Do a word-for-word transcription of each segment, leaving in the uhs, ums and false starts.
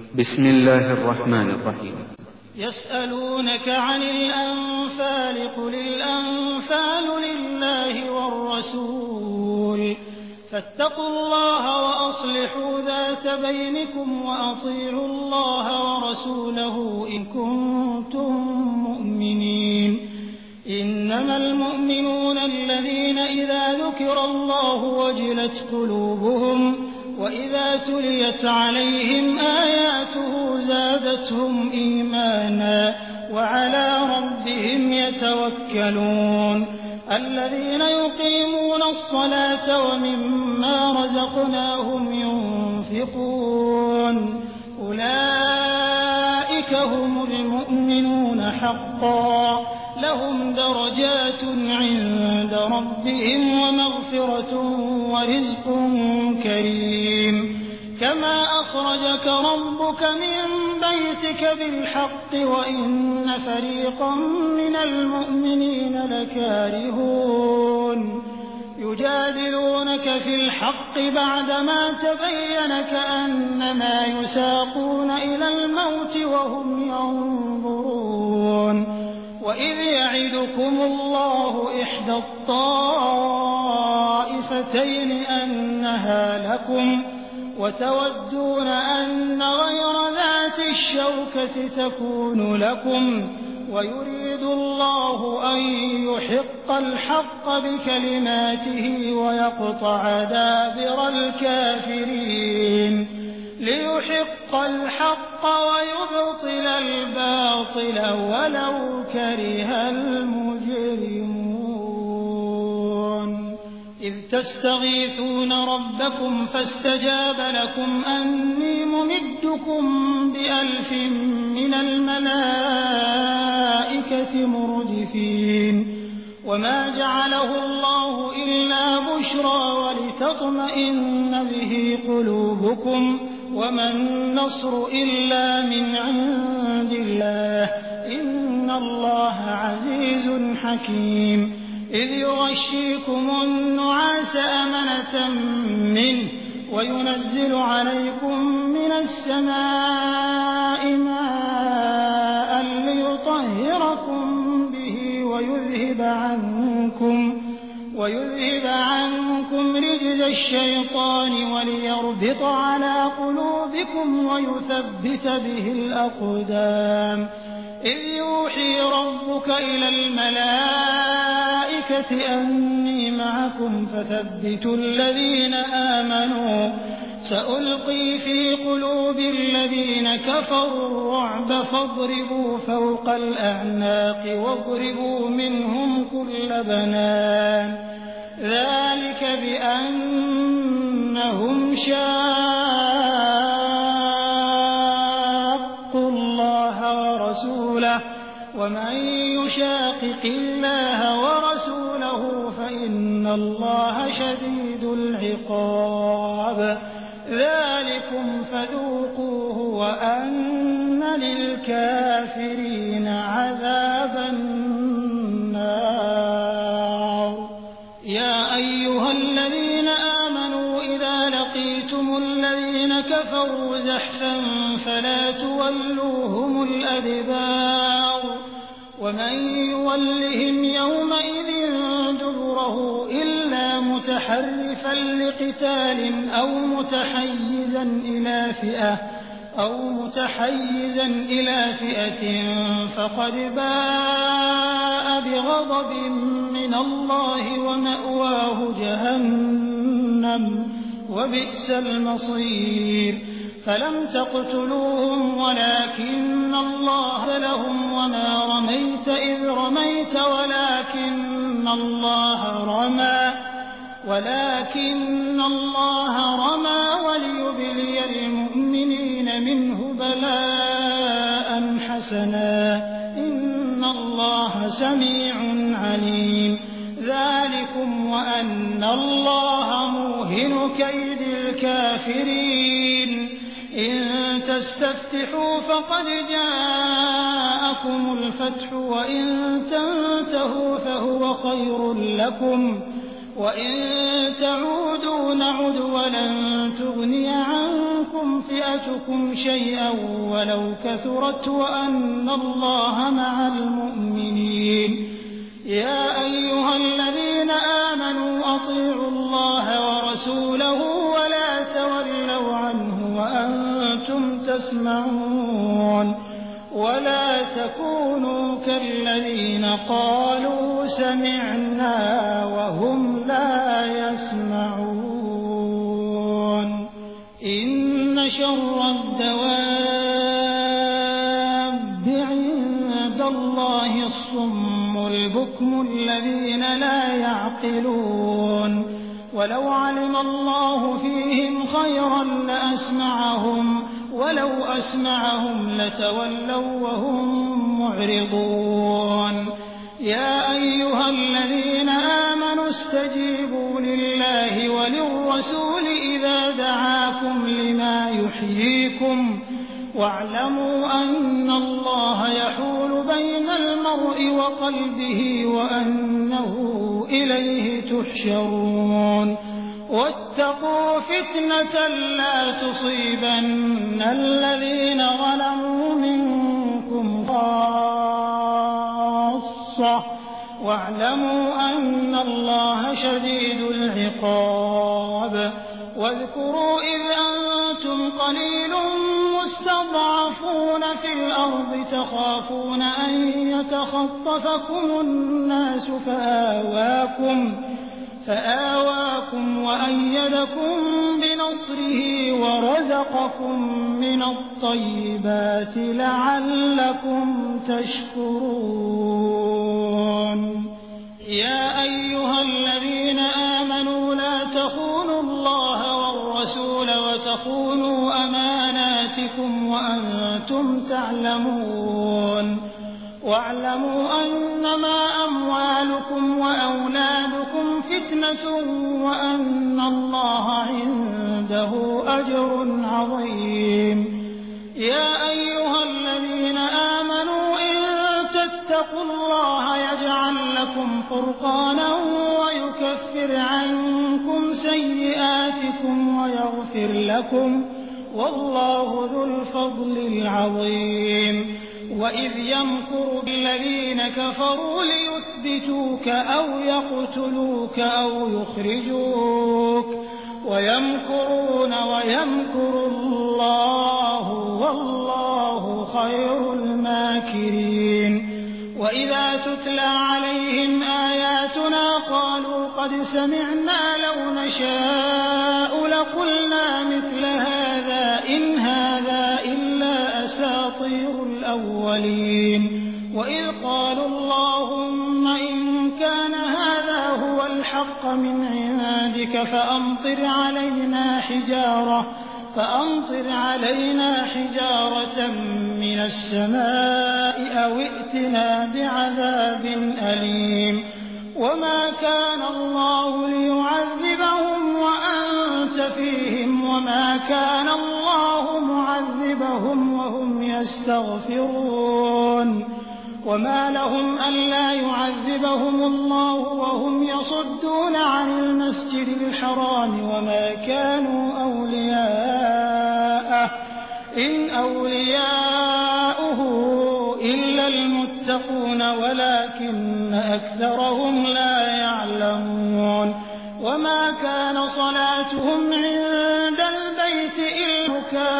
بسم الله الرحمن الرحيم. يسألونك عن الأنفال قل الأنفال لله والرسول فاتقوا الله وأصلحوا ذات بينكم وأطيعوا الله ورسوله إن كنتم مؤمنين. إنما المؤمنون الذين إذا ذكر الله وجلت قلوبهم وإذا تليت عليهم آياته زادتهم إيمانا وعلى ربهم يتوكلون. الذين يقيمون الصلاة ومما رزقناهم ينفقون أولئك هم المؤمنون حقا لهم درجات عند ربهم ومغفرة ورزق كريم. كما أخرجك ربك من بيتك بالحق وإن فريقا من المؤمنين لكارهون يجادلونك في الحق بعدما تبين كأنما يساقون إلى الموت وهم ينظرون. وإذ يعدكم الله إحدى الطائفتين أنها لكم وتودون أن غير ذات الشوكة تكون لكم ويريد الله أن يحق الحق بكلماته ويقطع دابر الكافرين ليحق الحق ويبطل الباطل ولو كره المجرمون. إذ تستغيثون ربكم فاستجاب لكم أني ممدكم بألف من الملائكة مردفين. وما جعله الله إلا بشرى ولتطمئن به قلوبكم وما النصر إلا من عند الله إن الله عزيز حكيم. إذ يغشيكم النعاس أمنة منه وينزل عليكم من السماء ماء ليطهركم به ويذهب عنكم ويذهب عنكم رجز الشيطان وليربط على قلوبكم ويثبت به الأقدام. إذ يوحي ربك إلى الملائكة أني معكم فثبتوا الذين آمنوا سألقي في قلوب الذين كفروا الرعب فاضربوا فوق الأعناق واضربوا منهم كل بنان ذلك بأنهم شاقوا الله ورسوله ومن يشاقق الله ورسوله فإن الله شديد العقاب. ذلكم فذوقوه وأن للكافرين عذاب النار. يا أيها الذين آمنوا إذا لقيتم الذين كفروا زحفا فلا تولوهم الأدبار ومن يولهم يومئذ دبره إلا متحرفا لقتال أو متحيزا إلى فئة أو متحيزا إلى فئة فقد باء بغضب من الله ومأواه جهنم وبئس المصير. فلم تقتلوهم ولكن الله لهم وما رميت إذ رميت ولكن الله رمى ولكن الله رمى وليبلي المؤمنين منه بلاء حسنا إن الله سميع عليم. ذلكم وأن الله موهن كيد الكافرين. إن تستفتحوا فقد جاءكم الفتح وإن تنتهوا فهو خير لكم وإن تعودوا نعد ولن تغني عنكم تضركم فئتكم شيئا ولو كثرت وأن الله مع المؤمنين. يا أيها الذين آمنوا أطيعوا الله ورسوله ولا تولوا عنه وأنتم تسمعون ولا تكونوا كالذين قالوا سمعنا وهم لا يسمعون. إن شر الدواب عند الله الصم البكم الذين لا يعقلون. ولو علم الله فيهم خيرا لأسمعهم ولو أسمعهم لتولوا وهم معرضون. يا أيها الذين آمنوا استجيبوا لله وللرسول إذا دعاكم لما يحييكم واعلموا أن الله يحول بين المرء وقلبه وأنه إليه تحشرون. واتقوا فتنة لا تصيبن الذين ظلموا منكم خاصة واعلموا أن الله شديد العقاب. واذكروا إذ أنتم قليل مستضعفون في الأرض تخافون أن يتخطفكم الناس فآواكم فآواكم وأيدكم بنصره ورزقكم من الطيبات لعلكم تشكرون. يا أيها الذين آمنوا لا تخونوا الله والرسول وتخونوا أماناتكم وأنتم تعلمون. واعلموا أنما أموالكم وأولادكم فتنة وأن الله عنده أجر عظيم. يا أيها الذين آمنوا إن تتقوا الله يجعل لكم فرقانا ويكفر عنكم سيئاتكم ويغفر لكم والله ذو الفضل العظيم. وإذ يمكر الذين كفروا ليثبتوك أو يقتلوك أو يخرجوك ويمكرون ويمكر الله والله خير الماكرين. وإذا تتلى عليهم آياتنا قالوا قد سمعنا لو نشاء لقلنا مثل هذا إن هذا إلا أساطير الأولين. وإذ قالوا اللهم إن كان هذا هو الحق من عندك فأمطر علينا حجارة فأمطر علينا حجارة من السماء أو ائتنا بعذاب أليم. وما كان الله ليعذبهم وأنت فيهم وما كان الله معذبهم وهم يستغفرون. وما لهم ألا يعذبهم الله وهم يصدون عن المسجد الحرام وما كانوا أولياءه إن أولياؤه إلا المتقون ولكن أكثرهم لا يعلمون. وما كان صلاتهم عند البيت إلا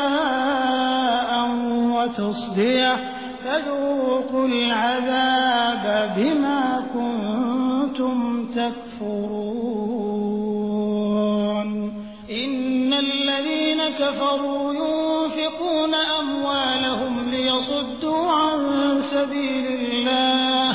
بكاء وتصدية فذوقوا العذاب بما كنتم تكفرون. إن الذين كفروا ينفقون أموالهم ليصدوا عن سبيل الله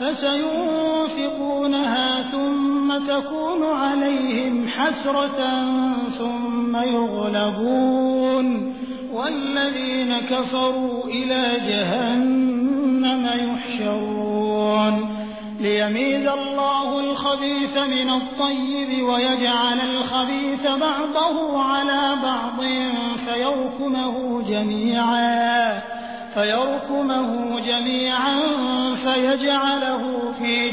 فسينفقونها ثم تكون عليهم حسرة ثم يغلبون والذين كفروا إلى جهنم يحشرون. ليميز الله الخبيث من الطيب ويجعل الخبيث بعضه على بعض فيركمه جميعا فيركمه جميعا فيجعله في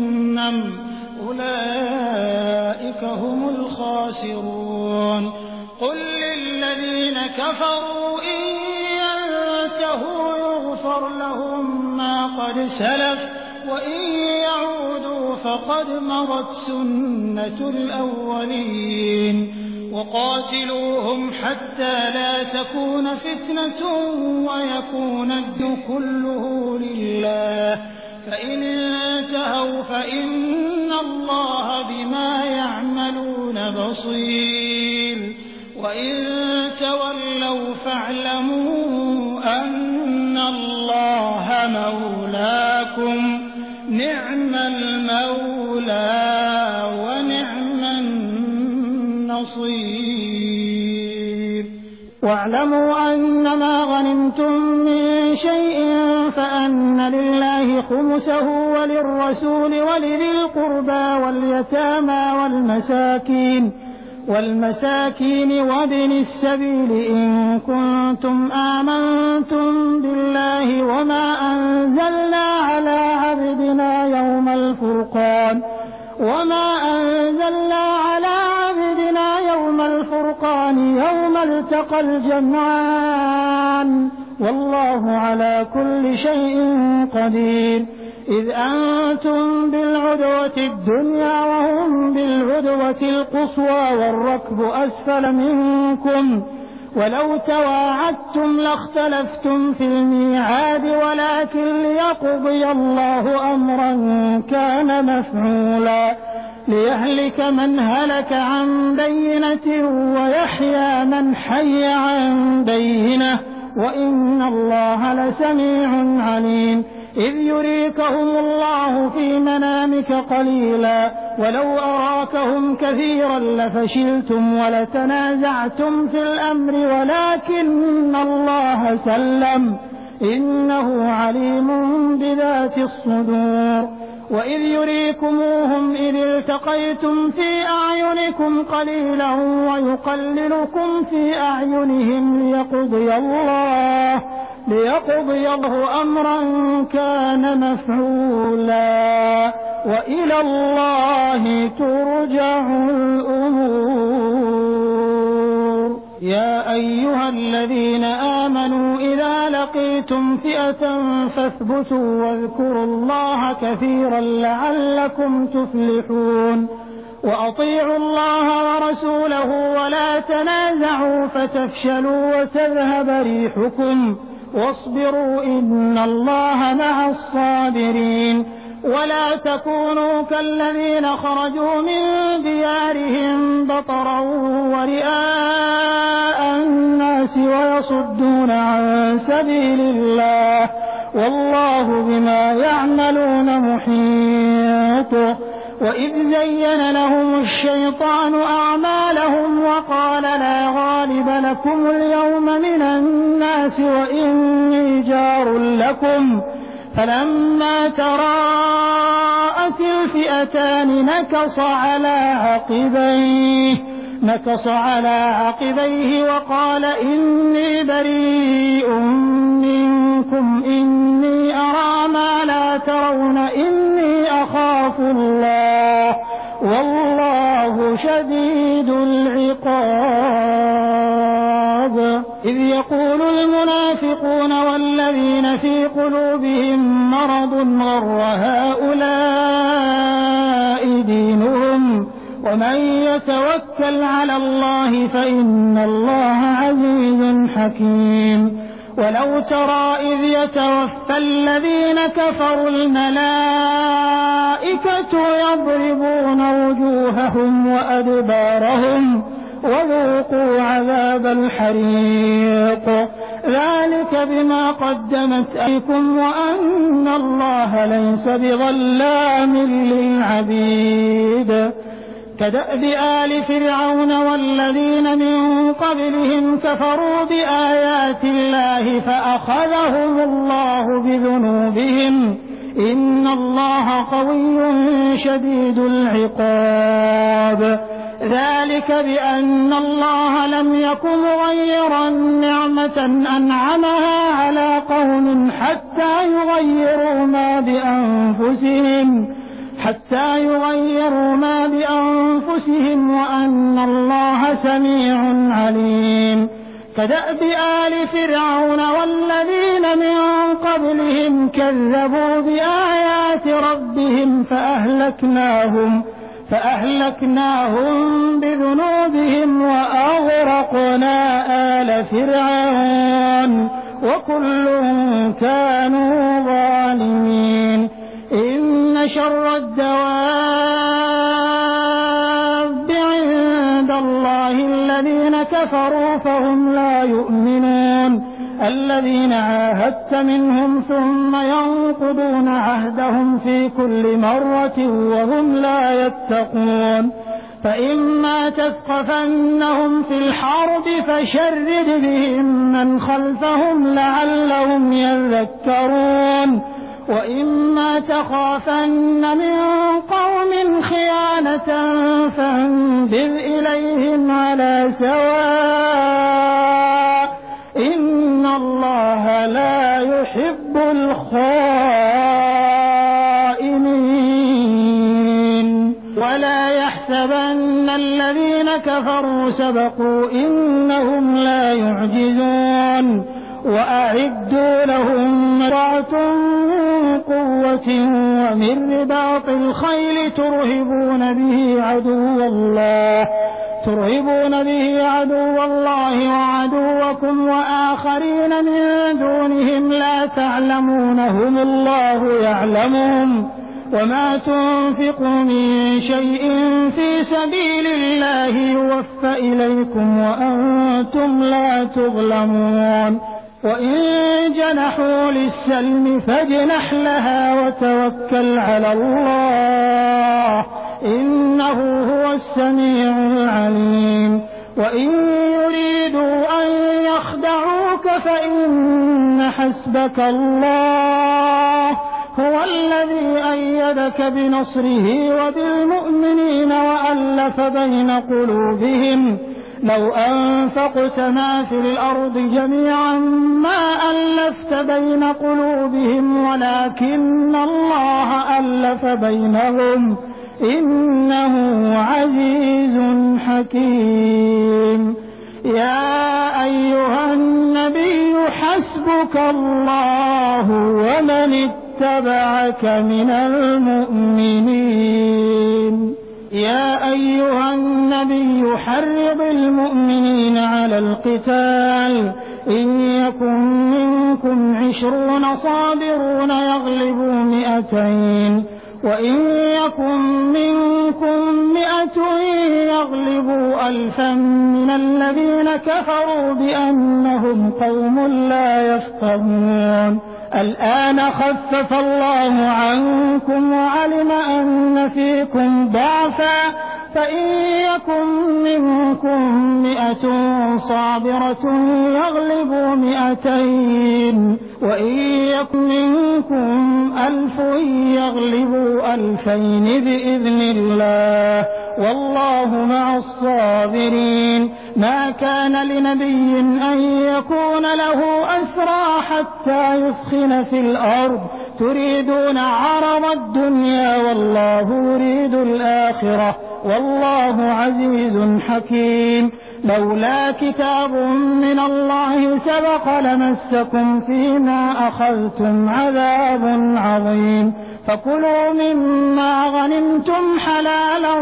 جهنم أولئك هم الخاسرون. قل للذين كفروا إن ينتهوا يغفر لهم ما قد سلف وإن يعودوا فقد مضت سنة الأولين وقاتلوهم حتى لا تكون فتنة ويكون الدين كله لله فإن انتهوا فإن الله بما يعملون بصير وإن تولوا فاعلموا أن الله مولاكم نعم المولى ونعم النصير واعلموا أنما غنمتم من شيء فأن لله خمسه وللرسول ولذي القربى واليتامى والمساكين والمساكين وابن السبيل إن كنتم آمنتم بالله وما أنزلنا على عبدنا يوم الفرقان وما أنزلنا على عبدنا يوم الفرقان يوم التقى الجمعان والله على كل شيء قدير إذ أنتم بالعدوة الدنيا وهم بالعدوة القصوى والركب أسفل منكم ولو تواعدتم لاختلفتم في الميعاد ولكن ليقضي الله أمرا كان مفعولا ليهلك من هلك عن بينة ويحيى من حي عن بينة وإن الله لسميع عليم إذ يريكهم الله في منامك قليلا ولو أراكهم كثيرا لفشلتم ولتنازعتم في الأمر ولكن الله سلم إنه عليم بذات الصدور وإذ يريكموهم إذ التقيتم في أعينكم قليلا ويقللكم في أعينهم ليقضي الله ليقضي الله أمرا كان مفعولا وإلى الله ترجع الأمور يا أيها الذين آمنوا إذا لقيتم فئة فاثبتوا واذكروا الله كثيرا لعلكم تفلحون وأطيعوا الله ورسوله ولا تنازعوا فتفشلوا وتذهب ريحكم واصبروا إن الله مع الصابرين ولا تكونوا كالذين خرجوا من ديارهم بطرا ورئاء الناس ويصدون عن سبيل الله والله بما يعملون محيط وإذ زين لهم الشيطان أعمالهم وقال لا غالب لكم اليوم من الناس وإني جار لكم فلما تراءت الفئتان نكص على عقبيه نكص على عقبيه وقال إني بريء منكم إني أرى ما لا ترون إني أخاف الله والله شديد العقاب إذ يقول المنافقون والذين في قلوبهم مرض غر هؤلاء دينهم ومن يتوكل على الله فإن الله عزيز حكيم ولو ترى إذ يتوفى الذين كفروا الملائكة يضربون وجوههم وأدبارهم وذوقوا عذاب الحريق ذلك بما قدمت أيديكم وأن الله ليس بظلام للعبيد كدأب آل فرعون والذين من قبلهم كفروا بآيات الله فأخذهم الله بذنوبهم إن الله قوي شديد العقاب ذلك بأن الله لم يكن مغيرا نعمة أنعمها على قوم حتى يغيروا ما بأنفسهم حتى يغيروا ما بأنفسهم وأن الله سميع عليم. كدأب آل فرعون والذين من قبلهم كذبوا بآيات ربهم فأهلكناهم فأهلكناهم بذنوبهم وأغرقنا آل فرعون وكل كانوا ظالمين. إن شر الدواب عند الله الذين كفروا فهم لا يؤمنون الذين عاهدت منهم ثم ينقضون عهدهم في كل مرة وهم لا يتقون. فإما تثقفنهم في الحرب فشرد بهم من خلفهم لعلهم يذكرون. وإما تخافن من قوم خيانة فانبذ إليهم على سواء إن الله لا يحب الخائنين. ولا يحسبن الذين كفروا سبقوا إنهم لا يعجزون. وأعدوا لهم ما استطعتم من قوة ومن رباط الخيل ترهبون به عدو الله ترهبون به عدو الله وعدوكم وآخرين من دونهم لا تعلمونهم الله يعلمهم. وما تنفقوا من شيء في سبيل الله يوفى إليكم وأنتم لا تظلمون. وإن جنحوا للسلم فاجنح لها وتوكل على الله إنه هو السميع العليم. وإن يريدوا أن يخدعوك فإن حسبك الله هو الذي أيدك بنصره وبالمؤمنين وألف بين قلوبهم لو أنفقت ما في الأرض جميعا ما ألفت بين قلوبهم ولكن الله ألف بينهم إنه عزيز حكيم. يا أيها النبي حسبك الله ومن اتبعك من المؤمنين. يا أيها النبي حرض المؤمنين على القتال إن يكن منكم عشرون صابرون يغلبوا مئتين وإن يكن منكم مئة يغلبوا ألفا من الذين كفروا بأنهم قوم لا يفقهون. الآن خفف الله عنكم وعلم أن فيكم ضعفا فإن يكن منكم مئة صابرة يغلبوا مئتين وإن يكن منكم ألف يغلبوا ألفين بإذن الله والله مع الصابرين. ما كان لنبي أن يكون له أسرى حتى يثخن في الأرض تريدون عرض الدنيا والله يريد الآخرة والله عزيز حكيم. لولا كتاب من الله سبق لمسكم فيما أخذتم عذاب عظيم. فكلوا مما غنمتم حلالا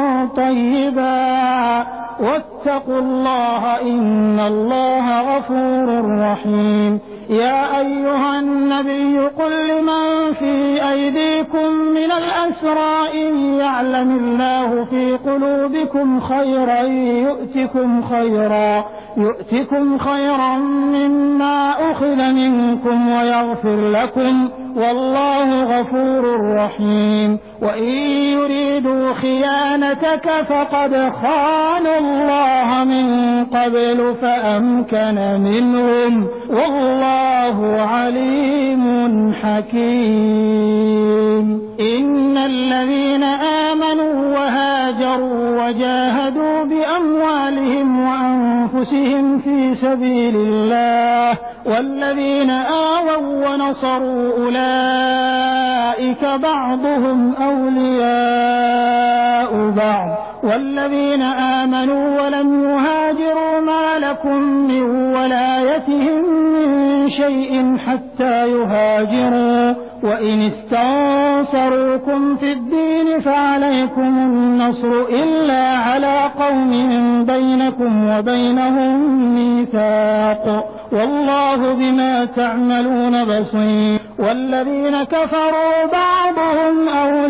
طيبا واتقوا الله إن الله غفور رحيم. يا أيها النبي قل لمن في أيديكم من الأسرى إن يعلم الله في قلوبكم خيرا يؤتكم خيرا يؤتكم خيرا مما أخذ منكم ويغفر لكم والله غفور رحيم. وإن يريدوا خيانتك فقد خانوا الله من قبل فأمكن منهم والله عليم حكيم. إن الذين آمنوا وهاجروا وهاجروا وجاهدوا بأموالهم وأنفسهم في سبيل الله والذين آووا ونصروا أولئك بعضهم أولياء بعض والذين آمنوا ولم يهاجروا ما لكم من ولايتهم من شيء حتى يهاجروا وإن استنصروكم في الدين فعليكم النصر إلا على قوم بينكم وبينهم ميثاق والله بما تعملون بصير والذين كفروا بعضهم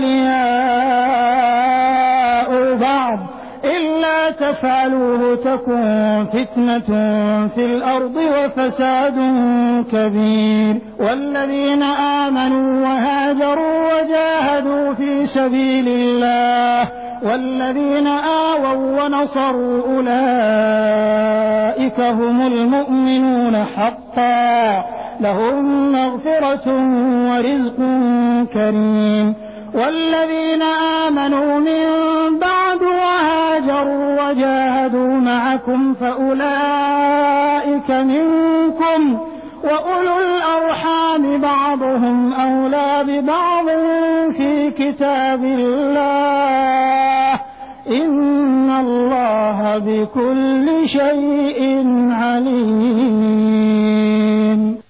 أولياء بعض إلا تفعلوه تكن فتنة في الأرض وفساد كبير والذين آمنوا وهاجروا وجاهدوا في سبيل الله والذين آووا ونصروا أولئك هم المؤمنون حقا لهم مغفرة ورزق كريم والذين آمنوا من بعد وهاجروا وجاهدوا معكم فأولئك منكم وأولو الأرحام بعضهم أولى ببعض في كتاب الله إن الله بكل شيء عليم.